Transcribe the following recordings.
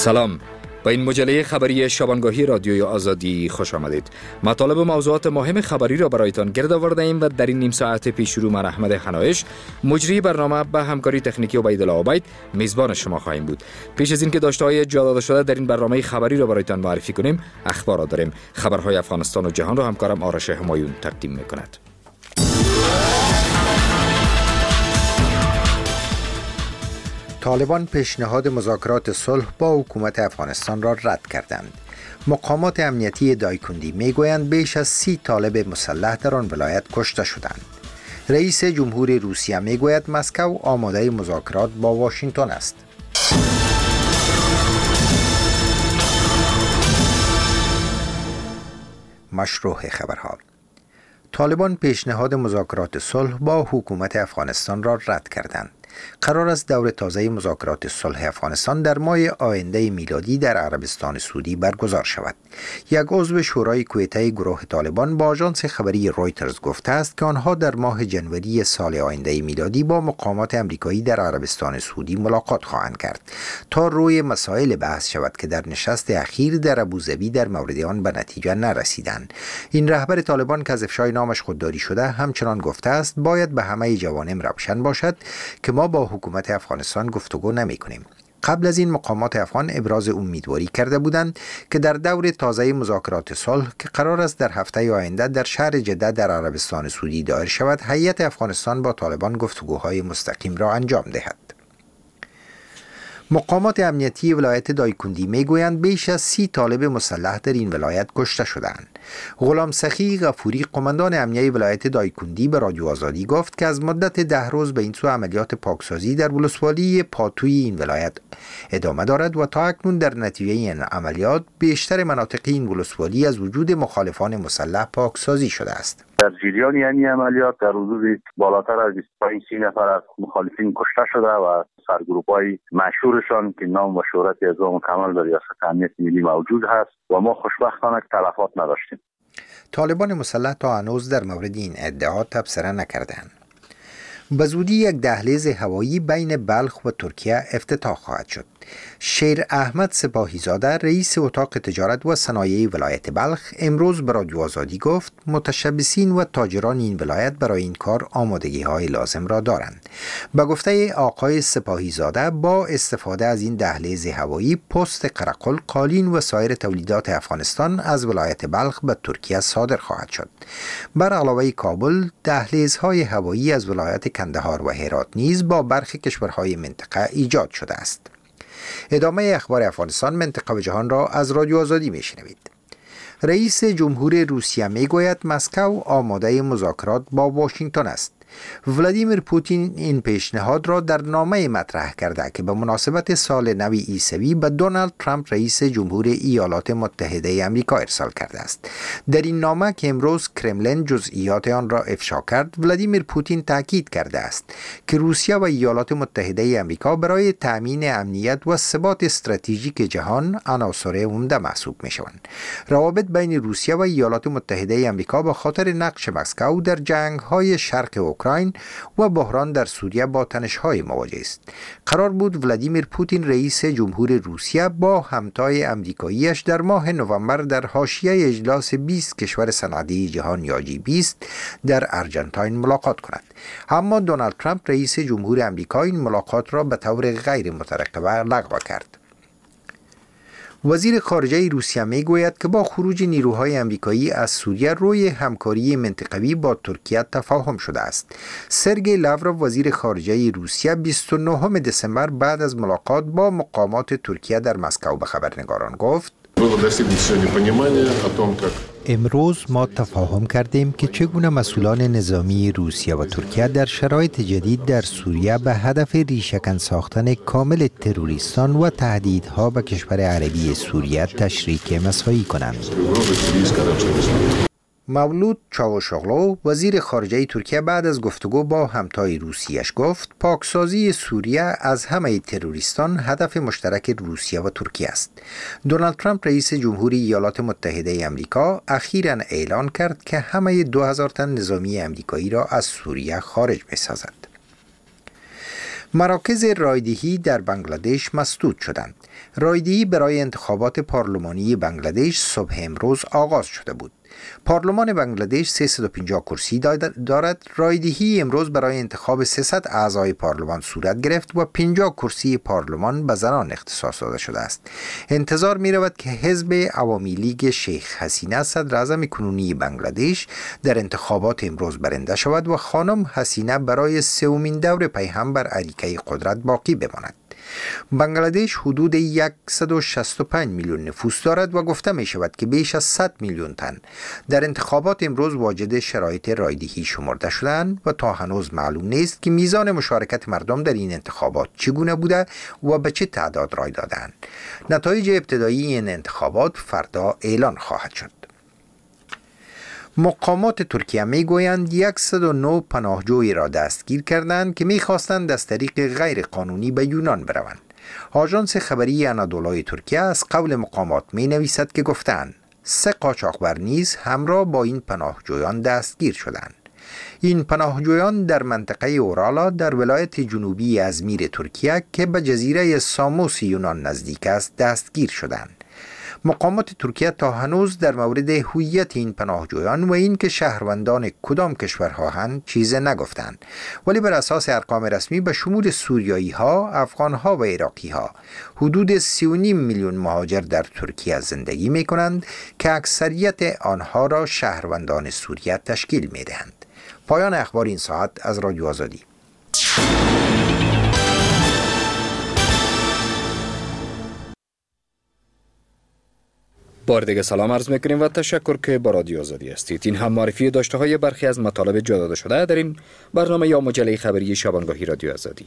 سلام، با این مجله خبری شبانگاهی رادیوی آزادی خوش آمدید. مطالب و موضوعات مهم خبری را برایتان گرد آورده ایم و در این نیم ساعت پیش رو من احمد حنایش، مجری برنامه به همکاری تکنیکی عبیدالله عبید، میزبان شما خواهیم بود. پیش از اینکه داشته‌های جا داده شده در این برنامه خبری را برایتان معرفی کنیم، اخبار داریم. خبرهای افغانستان و جهان را همکارم آرش همایون تقدیم می‌کند. طالبان پیشنهاد مذاکرات صلح با حکومت افغانستان را رد کردند. مقامات امنیتی دایکندی میگویند بیش از 30 طالب مسلح در آن ولایت کشته شدند. رئیس جمهور روسیه میگوید مسکو آماده مذاکرات با واشنگتن است. مشروع خبرها. طالبان پیشنهاد مذاکرات صلح با حکومت افغانستان را رد کردند. قرار است دور تازه مذاکرات صلح افغانستان در ماه آینده میلادی در عربستان سعودی برگزار شود. یک عضو شورای کویته گروه طالبان با آژانس خبری رویترز گفته است که آنها در ماه جنوری سال آینده میلادی با مقامات امریکایی در عربستان سعودی ملاقات خواهند کرد تا روی مسائل بحث شود که در نشست اخیر در ابوظبی در مورد آن به نتیجه نرسیدند. این رهبر طالبان که از افشای نامش خودداری شده همچنان گفته است باید به همه جوانب روشن باشد که ما با حکومت افغانستان گفتگو نمی کنیم. قبل از این مقامات افغان ابراز امیدواری کرده بودند که در دور تازه مذاکرات صلح که قرار است در هفته آینده در شهر جده در عربستان سعودی دایر شود، هیئت افغانستان با طالبان گفتگوهای مستقیم را انجام دهد. مقامات امنیتی ولایت دایکندی میگویند بیش از 30 طالب مسلح در این ولایت کشته شدند. غلام سخی غفوری قماندان امنیه ولایت دایکندی به رادیو آزادی گفت که از مدت 10 روز به این سو عملیات پاکسازی در ولسوالی پاتوی این ولایت ادامه دارد و تا اکنون در نتیجه این عملیات بیشتر مناطق این ولسوالی از وجود مخالفان مسلح پاکسازی شده است. در جریان این عملیات در حدود بالاتر از 25-30 نفر از مخالفین کشته شده و سرگروه‌های مشهورشان که نام و شهرت اعضا کمال در ریاست امنیت ملی موجود هست و ما خوشبختانه تلفات نداشتیم. طالبان مسلح تا هنوز در مورد این ادعا تبصره نکردند. به زودی یک دهلیز هوایی بین بلخ و ترکیه افتتاح خواهد شد. شیر احمد سپاهیزاده رئیس اتاق تجارت و صنایع ولایت بلخ امروز به رادیو آزادی گفت متشبثین و تاجران این ولایت برای این کار آمادگی های لازم را دارند. به گفته آقای سپاهیزاده با استفاده از این دهلیز هوایی پست قرقل، قالین و سایر تولیدات افغانستان از ولایت بلخ به ترکیه صادر خواهد شد. بر علاوه کابل، دهلیزهای هوایی از ولایت کندهار و هرات نیز با برخی کشورهای منطقه ایجاد شده است. ادامه اخبار افغانستان، منطقه و جهان را از رادیو آزادی میشنوید. رئیس جمهور روسیه میگوید مسکو آماده مذاکرات با واشنگتن است. ولادیمیر پوتین این پیشنهاد را در نامه مطرح کرده که به مناسبت سال نو عیسوی به دونالد ترامپ رئیس جمهور ایالات متحده آمریکا ارسال کرده است. در این نامه که امروز کرملین جزئیات آن را افشا کرد، ولادیمیر پوتین تاکید کرده است که روسیه و ایالات متحده آمریکا برای تأمین امنیت و ثبات استراتژیک جهان عناصر عمده محسوب می‌شوند. روابط بین روسیه و ایالات متحده آمریکا به خاطر نقش مسکو در جنگ‌های شرق اوکراین و بحران در سوریه با تنش‌های مواجه است. قرار بود ولادیمیر پوتین رئیس جمهور روسیه با همتای آمریکایی‌اش در ماه نوامبر در حاشیه اجلاس 20 کشور صنعتی جهان یا G20 در آرژانتین ملاقات کند. اما دونالد ترامپ رئیس جمهور آمریکا این ملاقات را به طور غیر مترقبه لغو کرد. وزیر خارجه روسیه میگوید که با خروج نیروهای آمریکایی از سوریه روی همکاری منطقوی با ترکیه تفاهم شده است. سرگئی لاوروف وزیر خارجه روسیه 29 دسامبر بعد از ملاقات با مقامات ترکیه در مسکو به خبرنگاران گفت امروز ما تفاهم کردیم که چگونه مسئولان نظامی روسیه و ترکیه در شرایط جدید در سوریه به هدف ریشه‌کن ساختن کامل تروریستان و تهدیدها به کشور عربی سوریه تشریک مساعی کنند. مولود چاوشاغلو وزیر خارجه ترکیه بعد از گفتگو با همتای روسیه‌اش گفت پاکسازی سوریه از همه تروریستان هدف مشترک روسیه و ترکیه است. دونالد ترامپ رئیس جمهوری ایالات متحده آمریکا اخیراً اعلان کرد که همه 2000 تن نظامی آمریکایی را از سوریه خارج می‌سازد. مراکز رایدهی در بنگلادش مسدود شدند. رایدهی برای انتخابات پارلمانی بنگلادش صبح امروز آغاز شده بود. پارلمان بنگلادش 350 کرسی دارد. رایدهی امروز برای انتخاب 300 اعضای پارلمان صورت گرفت و 50 کرسی پارلمان به زنان اختصاص داده شده است. انتظار می رود که حزب عوامی لیگ شیخ حسینه صدر اعظم کنونی بنگلادش در انتخابات امروز برنده شود و خانم حسینه برای سومین دور پیهم بر اریکه قدرت باقی بماند. بنگلادش حدود 165 میلیون نفوس دارد و گفته می شود که بیش از 100 میلیون تن در انتخابات امروز واجد شرایط رایدهی شمرده شدند و تا هنوز معلوم نیست که میزان مشارکت مردم در این انتخابات چگونه بوده و به چه تعداد رای دادند. نتایج ابتدایی این انتخابات فردا اعلان خواهد شد. مقامات ترکیه میگویند 109 پناهجویی را دستگیر کردند که میخواستند از طریق غیر قانونی به یونان بروند. آژانس خبری آنادولوی ترکیه از قول مقامات می نویسد که گفتند 3 قاچاقبر نیز همراه با این پناهجویان دستگیر شدند. این پناهجویان در منطقه اورالا در ولایت جنوبی ازمیر ترکیه که به جزیره ساموس یونان نزدیک است دستگیر شدند. مقامات ترکیه تا هنوز در مورد هویت این پناهجویان و این که شهروندان کدام کشورهاند چیزی نگفتند، ولی بر اساس ارقام رسمی به شمول سوریایی ها، افغان ها و عراقی ها حدود 3.5 میلیون مهاجر در ترکیه زندگی می کنند که اکثریت آنها را شهروندان سوریه تشکیل می دهند. پایان اخبار این ساعت از رادیو آزادی. بار دیگه سلام عرض میکنیم و تشکر که با رادیو آزادی هستید. این هم معرفی داشته های برخی از مطالب جا داده شده در این برنامه یا مجله خبری شبانگاهی رادیو آزادی.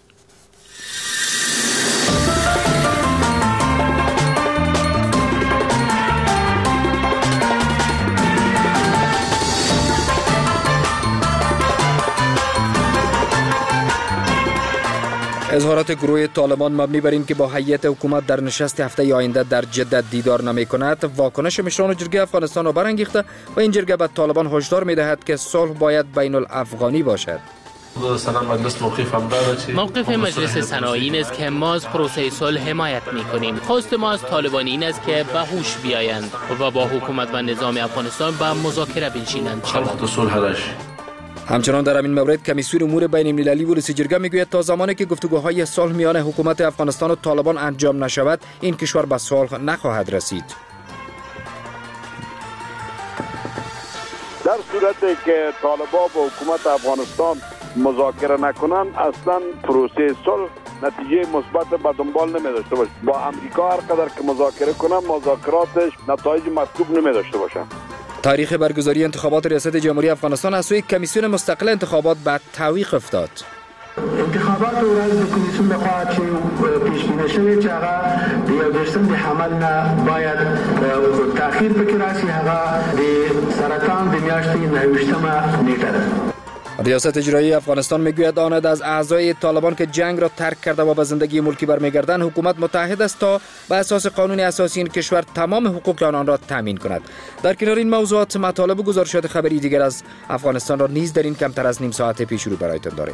اظهارات گروه طالبان مبنی بر این که با هیئت حکومت در نشست هفته آینده در جده دیدار نمی کند واکنش مشران جرگه افغانستان را برانگیخته و این جرگه به طالبان هشدار می دهد که صلح باید بین الافغانی باشد. موقف مجلس ثنایی این است که ما از پروسه صلح حمایت می کنیم. خواست ما از طالبان این است که به هوش بیایند و با حکومت و نظام افغانستان به مذاکره بنشینند. همچنان در همین مورد کمیسیون امور بین المللی و رئیس جرگه میگوید تا زمانی که گفتگوهای صلح میان حکومت افغانستان و طالبان انجام نشود این کشور به صلح نخواهد رسید. در صورتی که طالبان با حکومت افغانستان مذاکره نکنند اصلا پروسه صلح نتیجه مثبت به دنبال نمی داشته باشه. با امریکا هر قدر که مذاکره کنند مذاکراتش نتایج مطلوب نمی داشته باشند. تاریخ برگزاری انتخابات ریاست جمهوری افغانستان از سوی کمیسیون مستقل انتخابات به تعویق افتاد. انتخابات ورځ د کمیسیون لخوا چې پیش بینی شوی چې هغه د 1 د حمل نه باید تاخیر پکې راشي، هغه د سرطان د میاشتې 29مه نیټه ده. ریاست اجرایی افغانستان میگوید آنها از اعضای طالبان که جنگ را ترک کرده و به زندگی ملکی برمیگردند حکومت متحد است تا به اساس قانون اساسی این کشور تمام حقوق آنان را تامین کند. در کنار این موضوعات مطالب و گزارشات خبری دیگر از افغانستان را نیز در این کمتر از نیم ساعت پیش رو برایتان داریم.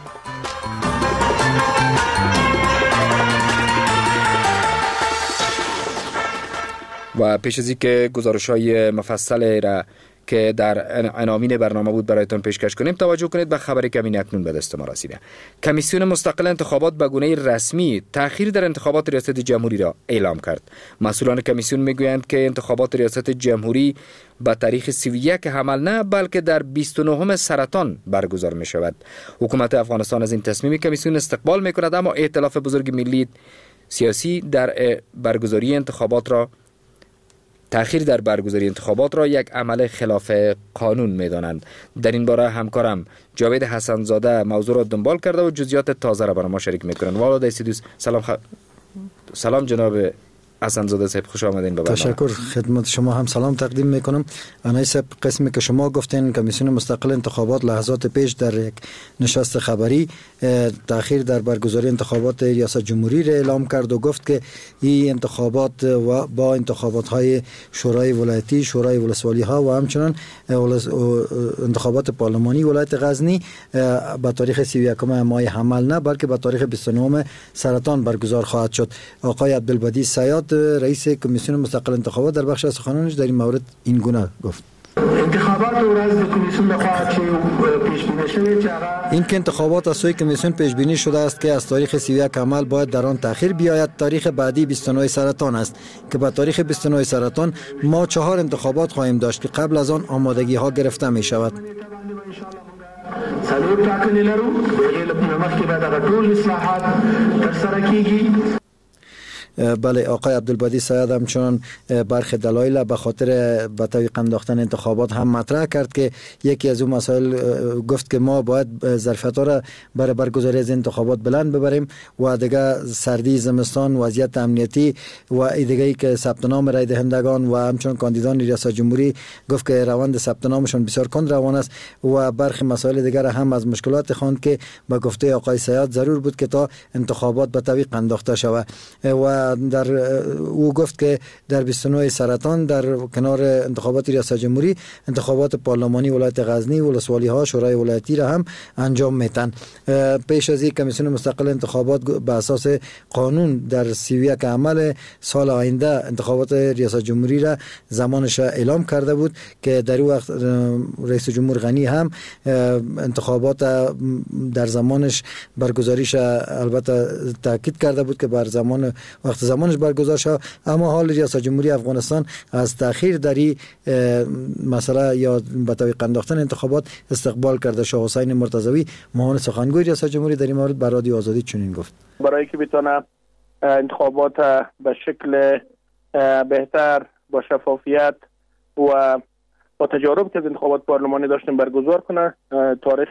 و پیش از اینکه گزارش‌های مفصل را که در عناوین برنامه بود برایتان پیشکش کنیم توجه کنید به خبری که اکنون به دست ما رسیده. کمیسیون مستقل انتخابات به گونه رسمی تأخیر در انتخابات ریاست جمهوری را اعلام کرد. مسئولان کمیسیون میگویند که انتخابات ریاست جمهوری به تاریخ 31 حمل نه بلکه در 29 سرطان برگزار می شود. حکومت افغانستان از این تصمیم کمیسیون استقبال می کند، اما ائتلاف بزرگ ملی سیاسی در برگزاری انتخابات را تأخیر در برگزاری انتخابات را یک عمل خلاف قانون می‌دانند. در این باره همکارم جاوید حسن‌زاده موضوع را دنبال کرده و جزئیات تازه را برای ما شریک می‌کنند. والا دوست سلام جناب حسن‌زاده صاحب خوش آمدین به برنامه. تشکر، خدمت شما هم سلام تقدیم میکنم. انیس قسمی که شما گفتین کمیسیون مستقل انتخابات لحظات پیش در یک نشست خبری تأخیر در برگزاری انتخابات ریاست جمهوری را اعلام کرد و گفت که این انتخابات و با انتخابات های شورای ولایتی، شورای ولسوالی ها و همچنان انتخابات پارلمانی ولایت غزنی به تاریخ 31 ماه حمل نه بلکه به تاریخ 29 سرطان برگزار خواهد شد. آقای عبدالبدی صیاد رئیس کمیسیون مستقل انتخابات در بخش از سخنانش در این مورد این گونه گفت: انتخابات ورځ د کمیسیون لخوا چې پیش بینی شوی چې این که انتخابات از سوی کمیسیون پیش بینی شده است که از تاریخ 31 حمل باید در آن تأخیر بیاید. تاریخ بعدی 29 سرطان است که با تاریخ 29 سرطان ما 4 انتخابات خواهیم داشت که قبل از آن آمادگی ها گرفته می شود. څلور ټاکنې لرو، دغې لپاره مخکې باید هغه ټول اصلاحات ترسره کیږي. بله، آقای عبدالبدی صیاد همچنان برخی دلایل به خاطر به تعویق انداختن انتخابات هم مطرح کرد که یکی از اون مسائل گفت که ما باید ظرفیت‌ها را برای برگزاری از انتخابات بلند ببریم و دیگه سردی زمستان، وضعیت امنیتی و دیگه‌ای که ثبت نام رای دهندگان و همچنان کاندیدان ریاست جمهوری گفت که روند ثبت نامشون بسیار کند روان است و برخی مسائل دیگر هم از مشکلات خواند که با گفته آقای صیاد ضرور بود که تا انتخابات به تعویق انداخته شود و در او گفت که در 29 سرطان در کنار انتخابات ریاست جمهوری انتخابات پارلمانی ولایت غزنی، ولسوالی ها، شورای ولایتی را هم انجام میتن. پیش از این کمیسیون مستقل انتخابات به اساس قانون در 31 حمل سال آینده انتخابات ریاست جمهوری را زمانش اعلام کرده بود که در وقت رئیس جمهور غنی هم انتخابات در زمانش برگزاریش البته تاکید کرده بود که بر زمانش برگزار شد، اما حال ریاست جمهوری افغانستان از تأخیر در این مسئله یا به تعویق انداختن انتخابات استقبال کرده. شاه حسین مرتضوی معاون سخنگوی ریاست جمهوری در این مورد بر رادیو آزادی چنین گفت: برای که بتونه انتخابات به شکل بهتر با شفافیت و با تجارب که از انتخابات پارلمانی داشتیم برگزار کنه، تاریخ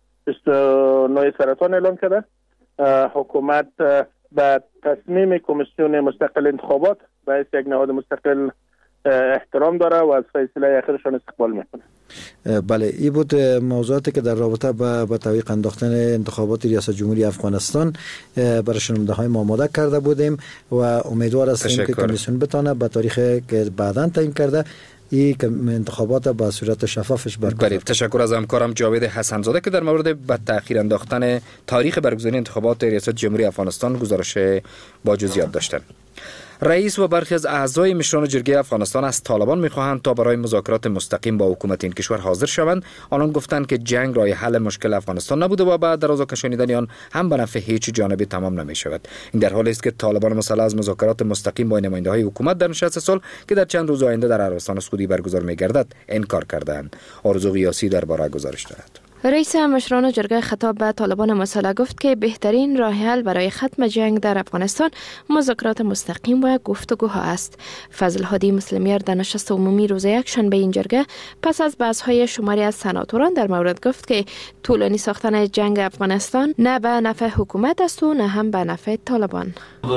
29 سرطان اعلام کرده. حکومت به تصمیم کمیسیون مستقل انتخابات به یک نهاد مستقل احترام داره و از فیصله اخیرشان استقبال میکنه. بله، این بود موضوعاتی که در رابطه با تعویق انداختن انتخابات ریاست جمهوری افغانستان برای شنونده های ما آماده کرده بودیم و امیدوار هستیم که کمیسیون بتونه به تاریخ که بعداً تعیین کرده این انتخابات با صورت شفافش برگزار. تشکر از همکارم جاوید حسن‌زاده که در مورد به تأخیر انداختن تاریخ برگزاری انتخابات ریاست جمهوری افغانستان گزارش با جزئیات داشتند. رئیس و برخی از اعضای مشران جرگه افغانستان از طالبان می‌خواهند تا برای مذاکرات مستقیم با حکومت این کشور حاضر شوند. آنان گفتند که جنگ راه حل مشکل افغانستان نبوده و بعد درازا کشانیدن آن هم به نفع هیچ جانبی تمام نمی‌شود. این در حالی است که طالبان مسلح از مذاکرات مستقیم با نماینده‌های حکومت در نشست صلح که در چند روز آینده در عربستان سعودی برگزار می‌گردد انکار کردند. آرزو غیاسی درباره گزارش دارد. رئیس مشران جرگه خطاب به طالبان مسلح گفت که بهترین راه حل برای ختم جنگ در افغانستان مذاکرات مستقیم و گفتگوها است. فضل هادی مسلمیار در نشست عمومی روز یکشنبه این جرگه پس از بحث‌های شماری از سناتوران در مورد گفت که طولانی ساختن جنگ افغانستان نه به نفع حکومت است و نه هم به نفع طالبان.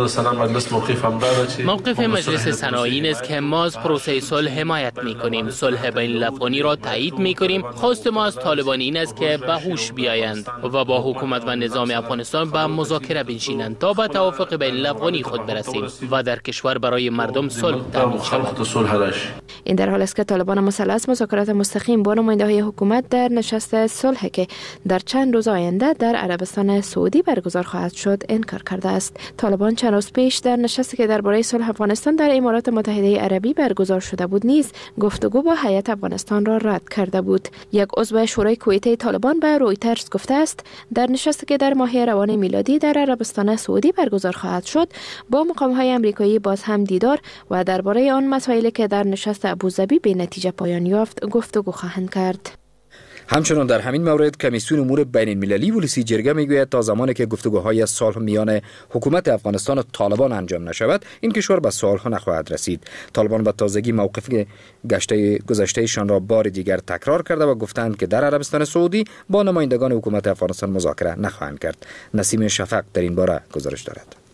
موقف مجلس سنایی این است که ما از پروسه صلح حمایت می‌کنیم. صلح بین الافغانی را تایید می‌کنیم. خواست ما از طالبان این است که به هوش بیایند و با حکومت و نظام افغانستان به مذاکره بنشینند تا به توافق بین الافغانی خود برسیم و در کشور برای مردم صلح تامین شود. این در حالی است که طالبان مسلح مذاکرات مستقیم با نماینده‌های حکومت در نشست صلح که در چند روز آینده در عربستان سعودی برگزار خواهد شد انکار کرده است. طالبان چند روز پیش در نشستی که درباره صلح افغانستان در امارات متحده عربی برگزار شده بود نیز گفتگو با هیئت افغانستان را رد کرده بود. یک عضو شورای کویتی طالبان به رویترز گفته است در نشستی که در ماه روان میلادی در عربستان سعودی برگزار خواهد شد با مقام‌های آمریکایی باز هم دیدار و درباره آن مسائلی که در نشست ابوظبی به نتیجه پایان یافت گفتگو خواهند کرد. همچنان در همین مورد کمیسیون امور بین المللی ولسی جرگه میگوید تا زمانی که گفتگوهای صلح میان حکومت افغانستان و طالبان انجام نشود این کشور به صلح نخواهد رسید. طالبان به تازگی موقف گذشتهشان را بار دیگر تکرار کرده و گفتند که در عربستان سعودی با نمایندگان حکومت افغانستان مذاکره نخواهند کرد. نسیم شفق در این باره گزارش دارد.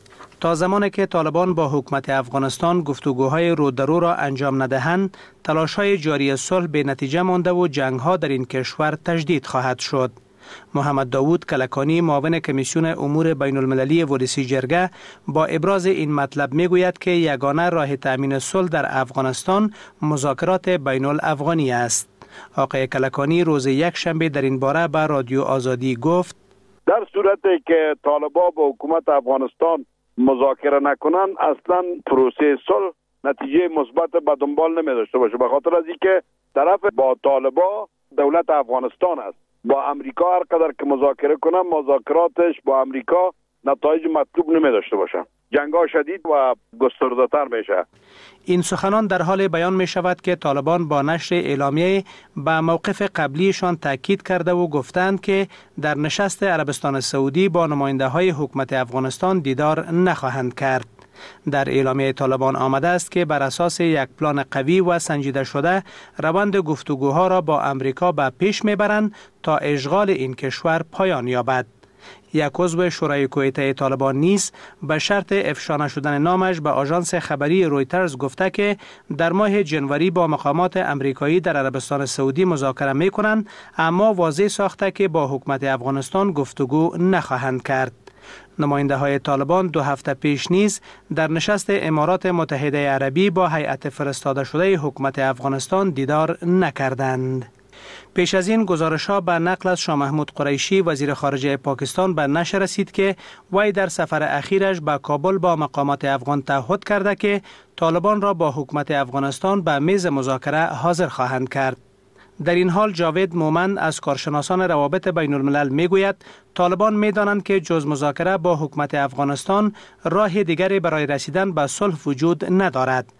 تا زمانی که طالبان با حکومت افغانستان گفتگوهای رو در رو را انجام ندهند، تلاش‌های جاری صلح به نتیجه مانده و جنگ‌ها در این کشور تجدید خواهد شد. محمد داوود کلکانی، معاون کمیسیون امور بین المللی ورودی جرگه، با ابراز این مطلب میگوید که یگانه راه تأمین صلح در افغانستان مذاکرات بین الافغانی است. آقای کلکانی روز یک شنبه در این باره به رادیو آزادی گفت: در صورتی که طالبان با حکومت افغانستان مذاکره نکنن، اصلا پروسه صلح نتیجه مثبت به دنبال نمی داشته باشه، به خاطر از اینکه طرف با طالبان دولت افغانستان است. با امریکا هر قدر که مذاکره کنن، مذاکراتش با امریکا نتایج مطلوب نمی داشته باشه، جنگ‌ها شدید و گسترده‌تر میشه. این سخنان در حال بیان می شود که طالبان با نشر اعلامیه به موقف قبلیشان تاکید کرده و گفتند که در نشست عربستان سعودی با نماینده های حکومت افغانستان دیدار نخواهند کرد. در اعلامیه طالبان آمده است که بر اساس یک پلان قوی و سنجیده شده روند گفتگوها را با امریکا به پیش میبرند تا اشغال این کشور پایان یابد. یک عضو شورای کویته طالبان نیز به شرط افشا نشدن نامش به آژانس خبری رویترز گفته که در ماه جنوری با مقامات امریکایی در عربستان سعودی مذاکره می‌کنند، اما واضح ساخته که با حکومت افغانستان گفتگو نخواهند کرد. نماینده های طالبان 2 هفته پیش نیز در نشست امارات متحده عربی با هیئت فرستاده شده حکومت افغانستان دیدار نکردند. پیش از این گزارش‌ها به نقل از شاه محمود قریشی وزیر خارجه پاکستان به نشر رسید که وی در سفر اخیرش به کابل با مقامات افغان تعهد کرده که طالبان را با حکومت افغانستان به میز مذاکره حاضر خواهند کرد. در این حال جاوید مومند از کارشناسان روابط بین الملل میگوید طالبان میدانند که جز مذاکره با حکومت افغانستان راه دیگری برای رسیدن به صلح وجود ندارد.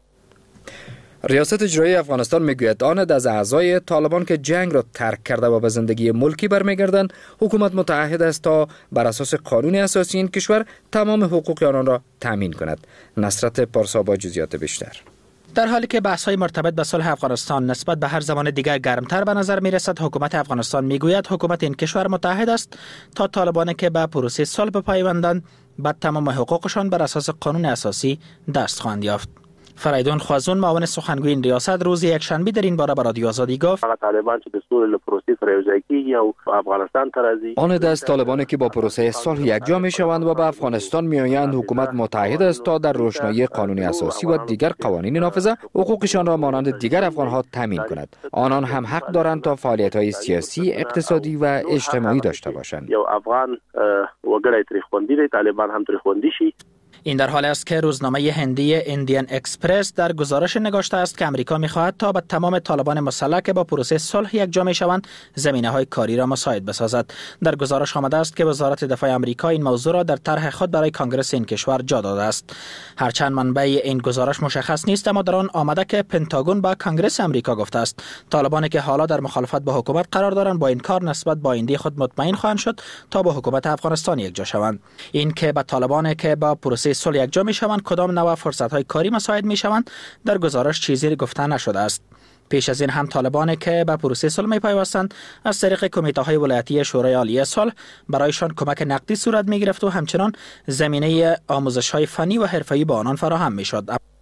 ریاست اجرایی افغانستان میگوید آن از اعضای طالبان که جنگ را ترک کرده و به زندگی ملکی برمیگردند، حکومت متعهد است تا بر اساس قانون اساسی این کشور تمام حقوق آنان را تامین کند. نصرت پارسا با جزئیات بیشتر. در حالی که بحث‌های مرتبط به صلح افغانستان نسبت به هر زمان دیگر گرمتر به نظر می‌رسد، حکومت افغانستان میگوید حکومت این کشور متحد است تا طالبانی که به پروسه صلح بپیوندند به تمام حقوقشان بر اساس قانون اساسی دست خواهند یافت. فریدون خوازون، معاون سخنگوی این ریاست، روز یکشنبه در این باره به رادیو آزادی گفت: طالبان چې د سولې له پروسې سره یوځای کیږي او افغانستان ته راځي. آن دست طالبانی که با پروسه صلح یکجا میشوند و به افغانستان میآیند، حکومت متحد است تا در روشنایی قانون اساسی و دیگر قوانین نافذه حقوقشان را مانند دیگر افغانها تامین کند. آنان هم حق دارند تا فعالیت‌های سیاسی، اقتصادی و اجتماعی داشته باشند. یو افغان وګړی ترې خوندي دی، طالبان هم ترې خوندي شي. این در حال است که روزنامه هندی ایندین اکسپرس در گزارش نگاشته است که امریکا می‌خواهد تا به تمام طالبان مسلح که با پروسه صلح یکجا می‌شوند زمینه‌های کاری را مساعد بسازد. در گزارش آمده است که وزارت دفاع آمریکا این موضوع را در طرح خود برای کنگره این کشور جا داده است. هرچند منبع این گزارش مشخص نیست، اما در آن آمده که پنتاگون با کنگره آمریکا گفته است طالبانی که حالا در مخالفت با حکومت قرار دارند با این کار نسبت با آینده خود مطمئن خواهند شد تا با حکومت افغانستان یکجا شوند. این که به طالبانی که با پروسه صلح یکجا میشوند کدام نوع فرصت‌های کاری مساعد میشوند در گزارش چیزی گفته نشده است. پیش از این هم طالبانی که به پروسه صلح میپیوستند از طریق کمیته‌های ولایتی شورای عالی صلح برایشان کمک نقدی صورت میگرفت و همچنان زمینه آموزش‌های فنی و حرفه‌ای به آنان فراهم میشد.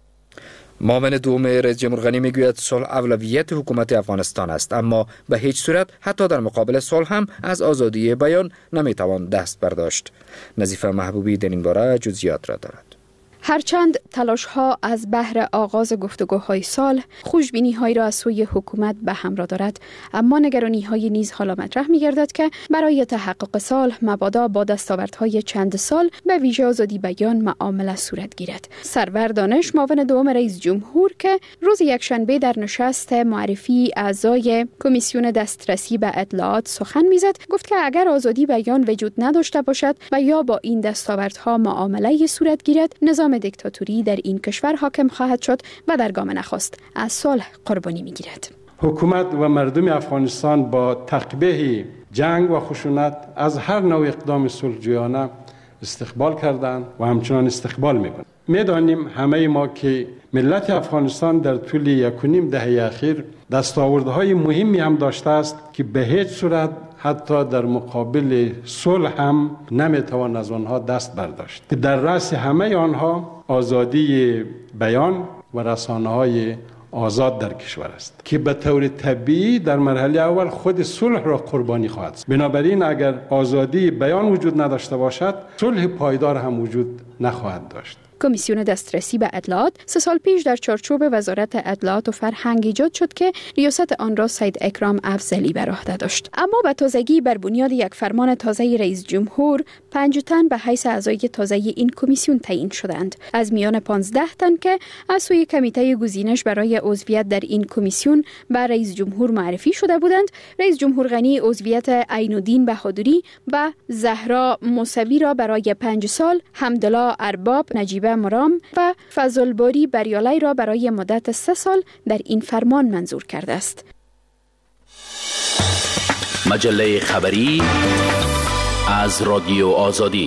معاون دوم رئیس جمهور غنی میگوید صلح اولویت حکومت افغانستان است، اما به هیچ صورت حتی در مقابل صلح هم از آزادی بیان نمیتوان دست برداشت. نظیفه محبوبی در این باره جزئیات را دارد. هرچند تلاش‌ها از بهر آغاز گفتگوهای صلح خوشبینی‌هایی را از سوی حکومت به همراه دارد، اما نگرانی‌های نیز حالا مطرح می‌گردد که برای تحقق صلح مبادا با دستاوردهای چند سال به ویژه آزادی بیان معامله صورت گیرد. سرور دانش، معاون دوم رئیس جمهور، که روز یکشنبه در نشست معرفی اعضای کمیسیون دسترسی به اطلاعات سخن می‌زد، گفت که اگر آزادی بیان وجود نداشته باشد و یا با این دستاوردها معامله صورت گیرد، نظام دیکتاتوری در این کشور حاکم خواهد شد و در گام نخست از صلح قربانی می‌گیرد. حکومت و مردم افغانستان با تقبیح جنگ و خشونت از هر نوع اقدام صلح‌جویانه استقبال کردند و همچنان استقبال می‌کنند. می‌دانیم همه ما که ملت افغانستان در طول 1.5 دهه اخیر دستاوردهای مهمی هم داشته است که به هیچ صورت حتی در مقابل صلح هم نمیتوان از آنها دست برداشت که در رأس همه آنها آزادی بیان و رسانه‌های آزاد در کشور است که به طور طبیعی در مرحله اول خود صلح را قربانی خواهد شد. بنابراین اگر آزادی بیان وجود نداشته باشد، صلح پایدار هم وجود نخواهد داشت. کمیسیون دسترسی به اطلاعات 3 سال پیش در چارچوب وزارت اطلاعات و فرهنگ ایجاد شد که ریاست آن را سید اکرام افضلی بر عهده داشت. اما به تازگی بر بنیاد یک فرمان تازه رئیس جمهور 5 تن به حیث اعضای تازه این کمیسیون تعیین شدند. از میان 15 تن که از سوی کمیته گزینش برای عضویت در این کمیسیون به رئیس جمهور معرفی شده بودند، رئیس جمهور غنی عضویت عین‌الدین بهادری و زهرا موسوی را برای 5 سال، حمدالله ارباب، نجیبه مرام و فضل باری بریالی را برای مدت 3 سال در این فرمان منظور کرده است. مجله خبری از رادیو آزادی.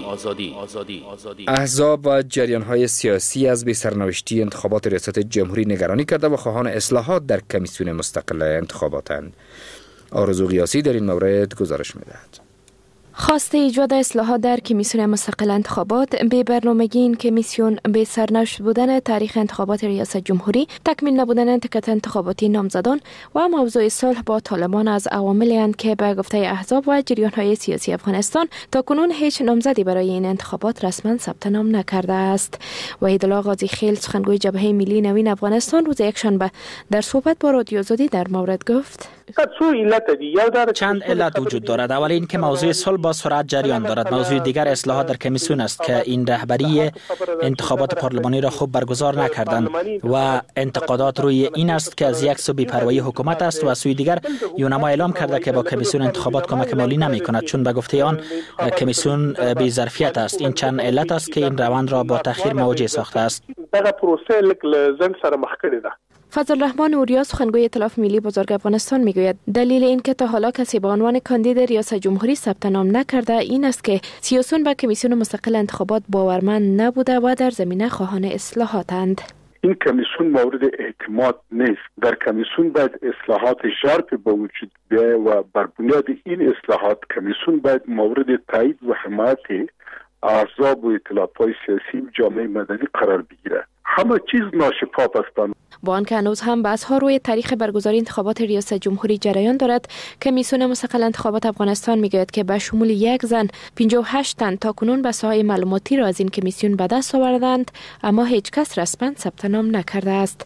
احزاب و جریان‌های سیاسی از بی سرنوشتی انتخابات ریاست جمهوری نگرانی کرده و خواهان اصلاحات در کمیسیون مستقل انتخاباتند. آرزو قیاسی در این مورد گزارش می‌دهد. خواست ایجاد اصلاحات در کمیسیون مستقل انتخابات به برنامگی این کمیسیون به سرنوشت بودن تاریخ انتخابات ریاست جمهوری، تکمیل نبودن تکت انتخاباتی نامزدان و موضوع صلح با طالبان از عواملی اند که به گفته احزاب و جریان‌های سیاسی افغانستان تاکنون هیچ نامزدی برای این انتخابات رسما ثبت نام نکرده است. وحیدالله قاضی خیل سخنگوی جبهه ملی نوین افغانستان روز یکشنبه در صحبت با رادیو آزادی در مورد گفت: چند علت وجود دارد. اول این که موضوع صلح با سرعت جریان دارد. موضوع دیگر اصلاحات در کمیسیون است که این رهبری انتخابات پارلمانی را خوب برگزار نکردند و انتقادات روی این است که از یک سو بی‌پروایی حکومت است و از سوی دیگر یونما اعلام کرده که با کمیسیون انتخابات کمک مالی نمی‌کند، چون به گفته آن کمیسیون بی ظرفیت است. این چند علت است که این روند را با تأخیر مواجه ساخته است. فضل الرحمن اوریا سخنگوی ائتلاف ملی بزرگ افغانستان میگوید دلیل این که تا حالا کسی به عنوان کاندید ریاست جمهوری ثبت نام نکرده این است که سیاسیون به کمیسیون مستقل انتخابات باورمند نبوده و در زمینه خواهان اصلاحاتند. این کمیسیون مورد اعتماد نیست. در کمیسیون باید اصلاحات ژرف به وجود بیاید و بر بنیاد این اصلاحات کمیسیون باید مورد تایید و حمایت احزاب و ائتلاف‌های سیاسی و جامعه مدنی قرار بگیرد. همه چیز ناشفاف است. با آنکه هنوز هم بحث‌ها روی تاریخ برگزاری انتخابات ریاست جمهوری جریان دارد، کمیسیون مستقل انتخابات افغانستان میگوید که به شمول یک زن 58 تن تاکنون به ساحه معلوماتی را از این کمیسیون به دست آوردند، اما هیچ کس رسما ثبت نام نکرده است.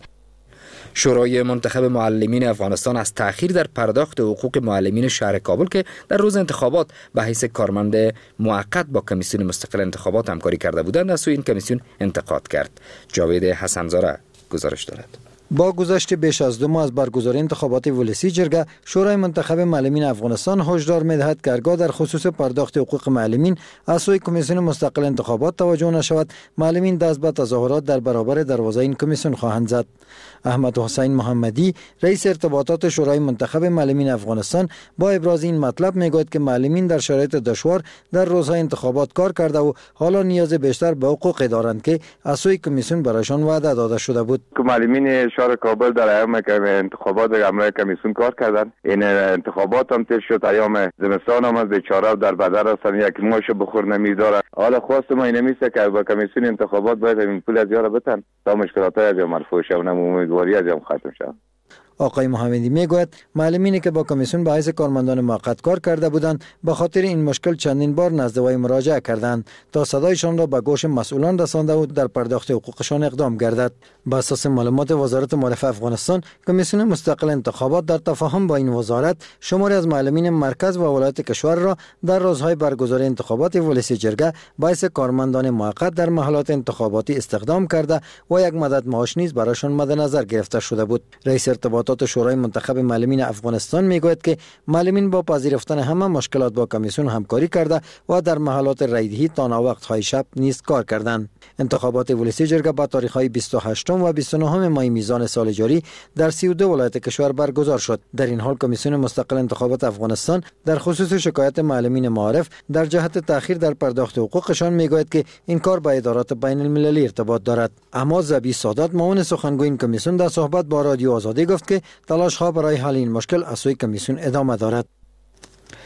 شورای منتخب معلمین افغانستان از تأخیر در پرداخت حقوق معلمین شهر کابل که در روز انتخابات به حیث کارمند موقت با کمیسیون مستقل انتخابات همکاری کرده بودند از سوی این کمیسیون انتقاد کرد. جاوید حسنزاده گزارش دارد. با گذشت بیش از 2 ماه از برگزاری انتخابات ولسی جرگه، شورای منتخب معلمین افغانستان هشدار می‌دهد که هرگاه در خصوص پرداخت حقوق معلمین از سوی کمیسیون مستقل انتخابات توجه نشود، معلمین دست به تظاهرات در برابر دروازه این کمیسیون خواهند زد. احمد حسین محمدی، رئیس ارتباطات شورای منتخب معلمین افغانستان، با ابراز این مطلب میگوید که معلمین در شرایط دشوار در روزهای انتخابات کار کرده و حالا نیاز بیشتر به حقوق دارند که از سوی کمیسیون برایشان وعده داده شده بود. معلمین شهر کابل در ایام انتخابات در کمیسیون کار کردند. این انتخابات هم تیر شد، ایام زمستان هم از بیچاره در بدر هستن، یک ماش بخور نمیداره. حالا خواست ما این میشه که با کمیسیون انتخابات باید این پول از یارا بتن تا مشکلات از مرفوع شون، امیدواری از ختم شد. آقای محمدی میگوید معلمینی که با کمیسیون به حیث کارمندان موقت کار کرده بودند به خاطر این مشکل چندین بار نزد وی مراجعه کردند تا صدایشان را به گوش مسئولان رسانده و در پرداخت حقوقشان اقدام گردد. بر اساس معلومات وزارت معارف افغانستان، کمیسیون مستقل انتخابات در تفاهم با این وزارت شماری از معلمین مرکز و ولایت کشور را در روزهای برگزاری انتخابات ولسی جرگه به حیث کارمندان موقت در محلات انتخاباتی استخدام کرده و یک مدد معاش نیز برایشان مد نظر گرفته شده بود. رئیس ارتباطات شورای منتخب معلمین افغانستان میگوید که معلمین با پذیرفتن همه مشکلات با کمیسیون همکاری کرده و در محلات رایدهی تا ناوقت‌های شب نیز کار کردند. انتخابات ولسی جرگه با تاریخ‌های 28 و 29 ماه میزان سال جاری در 32 ولایت کشور برگزار شد. در این حال کمیسیون مستقل انتخابات افغانستان در خصوص شکایت معلمین معارف در جهت تأخیر در پرداخت حقوقشان میگوید که این کار با ادارات بین المللی ارتباط دارد. اما زبی سادات، معاون سخنگوی این کمیسیون، در صحبت با رادیو آزادی گفت که تلاش ها برای حل این مشکل از سوی کمیسیون ادامه دارد.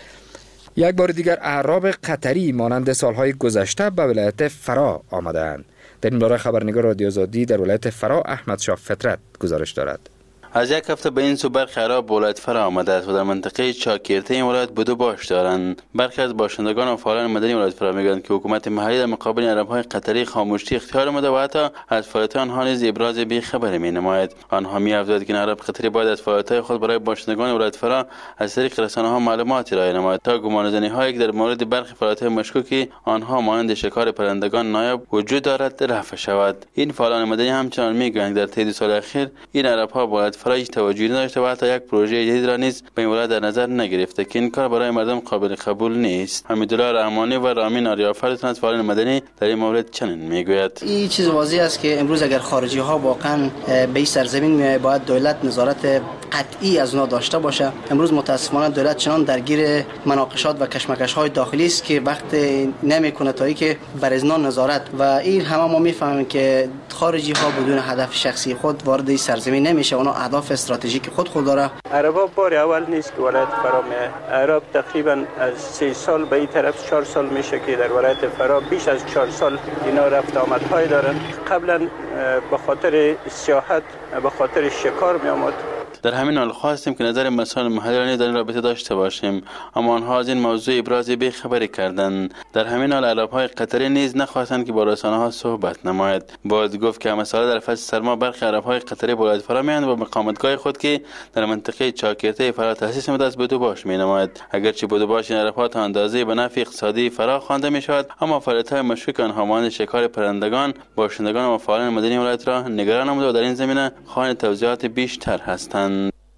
یک بار دیگر اعراب قطری مانند سالهای گذشته به ولایت فرا آمدند. در این باره خبرنگار رادیو آزادی در ولایت فرا احمد شاه فطرت گزارش دارد. از یک هفته به این سو برخی اعراب به ولایت فرا آمده است و در منطقه چاکرته این ولایت بدو باش دارند. برخی از باشندگان و فعالان مدنی ولایت فرا میگویند که حکومت محلی در مقابل اعراب‌های قطری خاموشی اختیار نموده و حتی از فعالیت آنها نیز ابراز بی‌خبری می‌نماید. آنها می‌افزایند که اعراب قطری باید از فعالیت‌های خود برای باشندگان ولایت فرا از طریق رسانه‌ها معلومات ارائه نماید تا گمانه‌زنی‌هایی که در مورد برخی فعالیت‌های مشکوکی آنها مانند شکار پرندگان نایب وجود دارد رفع شود. این فعالان مدنی همچنان می‌گویند در طی 2 سال اخیر این اعراب‌ها ولایت فرا هیچ توجهی نداشته و حتی یک پروژه جدید را نیز به این ولایت در نظر نگرفته که این کار برای مردم قابل قبول نیست. حمیدالله رحمانی و رامین آریافر از فعالان مدنی در این مورد چنین میگوید: این چیز واضح است که امروز اگر خارجی ها واقعا به این سرزمین میآیند باید دولت نظارت قطعی از اونها داشته باشه. امروز متاسفانه دولت چنان درگیر مناقشات و کشمکش های داخلی است که وقت نمیکنه تا اینکه بر ازنا نظارت و این همه ما میفهمیم که خارجی ها بدون هدف شخصی خود وارد این سرزمین نمیشه. اونا اهداف استراتژیک خود داره. عربا بار اول نیست که ولایت فرا میه. عرب تقریبا از 3 سال به این طرف 4 سال میشه که در ولایت فرا بیش از 4 سال اینا رفت آمدهای دارن. قبلا به خاطر سیاحت به خاطر شکار می آمد. در همین حال خواستیم که نظر مسائل محلی را نیز در این رابطه داشته باشیم، اما آنها از این موضوع ابراز بی‌خبری کردند. در همین حال اعراب‌های قطری نیز نخواستند که با رسانه‌ها صحبت نماید. باید گفت که مسائل در فصل سرما برخی اعراب‌های قطری به ولایت فرا می‌آیند و مقاماتگاه خود که در منطقه چاکرته فرا تأسیس نموده است بدو باش می‌نماید. اگرچه بدو باش این اعراب‌ها تا اندازه به نفع اقتصادی فرا خوانده می‌شود، اما فعالیت‌های مشکوک آنها مانند شکار پرندگان باشندگان و فعالان مدنی ولایت را نگران نموده و در این زمینه خواهان توضیحات بیشتر هستند.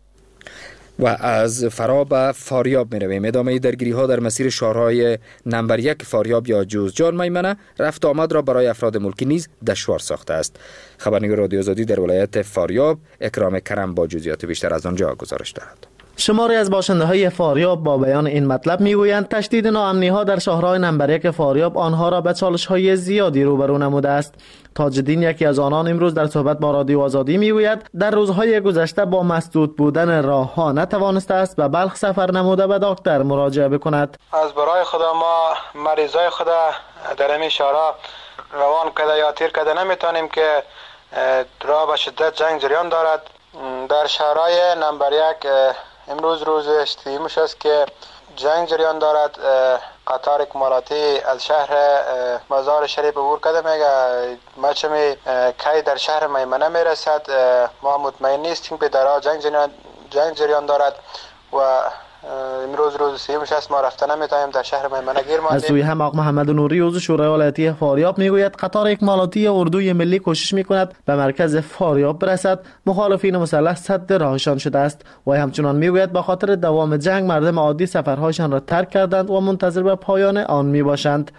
و از فرا به فاریاب می رویم. ادامه درگیری ها در مسیر شهرهای نمبر 1 فاریاب یا جوزجان میمنه رفت آمد را برای افراد ملکی نیز دشوار ساخته است. خبرنگار رادیو آزادی در ولایت فاریاب اکرام کرم با جزئیات بیشتر از آنجا گزارش دارد. شماری از باشنده‌های فاریاب با بیان این مطلب میگویند تشدید ناامنی‌ها در شهرهای نمبر 1 فاریاب آنها را به چالش‌های زیادی روبرو نموده است. تاج‌الدین یکی از آنان امروز در صحبت با رادیو آزادی میگوید در روزهای گذشته با مسدود بودن راه‌ها نتوانسته است به بلخ سفر نموده به دکتر مراجعه بکند. از برای خدا ما مریضای خدا در همین شهرها روان کرده یا تیر کرده نمیتونیم که راه به شدت جنگ جریان دارد. در شهرهای نمبر 1 امروز روز استیمش است که جنگ جریان دارد. قطار اکمالاتی از شهر مزار شریف عبور کرده میگه مچمی کی در شهر میمنه میرسد. ما مطمئن نیستیم که در جنگ جریان دارد و امروز روز سیمش است ما رفتن نمیتونیم در شهر میمنه گیر ماندیم. از سوی هم آقا محمد نوری عضو شورای ولایتی فاریاب میگوید قطار اکمالاتی اردوی ملی کوشش میکند به مرکز فاریاب برسد. مخالفین مسلح سد راهشان شده است و همچنان میگوید به خاطر دوام جنگ مردم عادی سفرهایشان را ترک کردند و منتظر به پایان آن میباشند.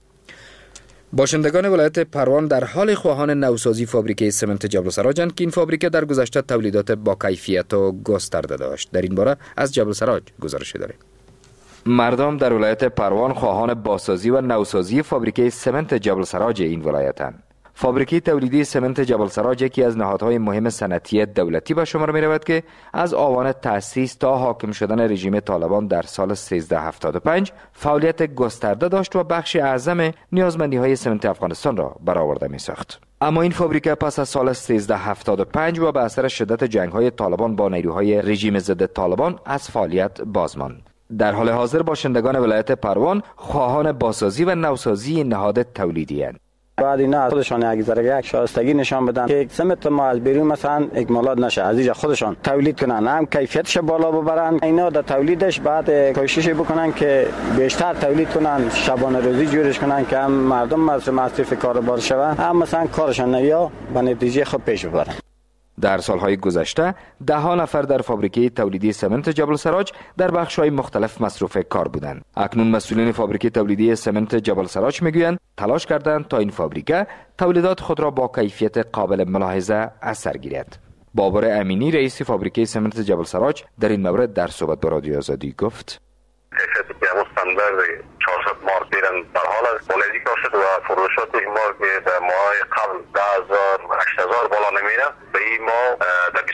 باشندگان ولایت پروان در حال خواهان نوسازی فابریکه سمنت جبل السراجند که این فابریکه در گذشته تولیدات با کیفیت و گسترده داشت. در این باره از جبل السراج گزارش داریم. مردم در ولایت پروان خواهان بازسازی و نوسازی فابریکه سمنت جبل السراج این ولایتند. فابریکه تولیدی سمنت جبل السراج یکی از نهادهای مهم صنعتی دولتی به شمار می رود که از آوان تأسیس تا حاکم شدن رژیم طالبان در سال 1375 فعالیت گسترده داشت و بخش اعظم نیازمندی های سمنت افغانستان را برآورده می ساخت. اما این فابریکه پس از سال 1375 و به اثر شدت جنگ های طالبان با نیروهای رژیم ضد طالبان از فعالیت باز ماند. در حال حاضر باشندگان ولایت پروان خواهان بازسازی و نوسازی نهاد تولیدی اند. بعد اینا خودشان یک ذره یک شایستگی نشان بدن که سمت ما از بیرون مثلا اکمالات نشه، از اینجا خودشان تولید کنن، هم کیفیتش بالا ببرن. اینا در تولیدش بعد کوشش بکنن که بیشتر تولید کنن، شبانه روزی جورش کنن که هم مردم مصرف کاربار شوند، هم مثلا کارشان نیا به نتیجه خود پیش ببرن. در سالهای گذشته 10 نفر در فابریکه تولیدی سمنت جبل السراج در بخش‌های مختلف مصروف کار بودند. اکنون مسئولین فابریکه تولیدی سمنت جبل السراج میگویند تلاش کردند تا این فابریکه تولیدات خود را با کیفیت قابل ملاحظه از سر گیرد. بابر امینی رئیس فابریکه سمنت جبل السراج در این مورد در صحبت با رادیو آزادی گفت: استاندارد 400 مارک بیرن در حال بالایی کار شد و فروشات این مارک در ماه قبل 10,000 8000 بالا نمیره. به این ماه در 24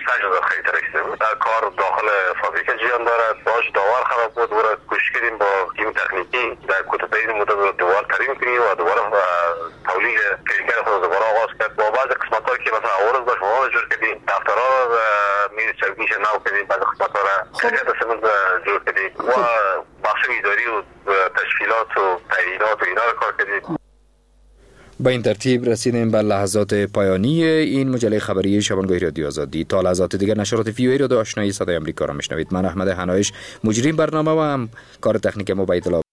28000 خیلی رسیده بود. کار داخل فابریکه جریان دارد. باش داور خراب بود و کوشش کردیم با تیم تکنیکی در کوتاه‌ترین مدت دوباره ترمیم کنیم و دوباره تولید پیکر خود دوباره آغاز کرد. با بعض قسمت‌هایی که مثلا اول داشت مواد جور کردیم، دفترها را میز چربیش نو کردیم، بعض قسمت‌ها را شرکت سمنت جور کردیم و بخش اداری و تشکیلات و تعیینات و اینا را کار کردیم. با این ترتیب رسیدیم به لحظات پایانی این مجله خبری شبانگاهی رادیو آزادی. تا لحظات دیگر نشرات ویو رادیو آشنایی صدای آمریکا را میشنوید. من احمد حنایش، مجری برنامه و هم کار تکنیک مبیدالله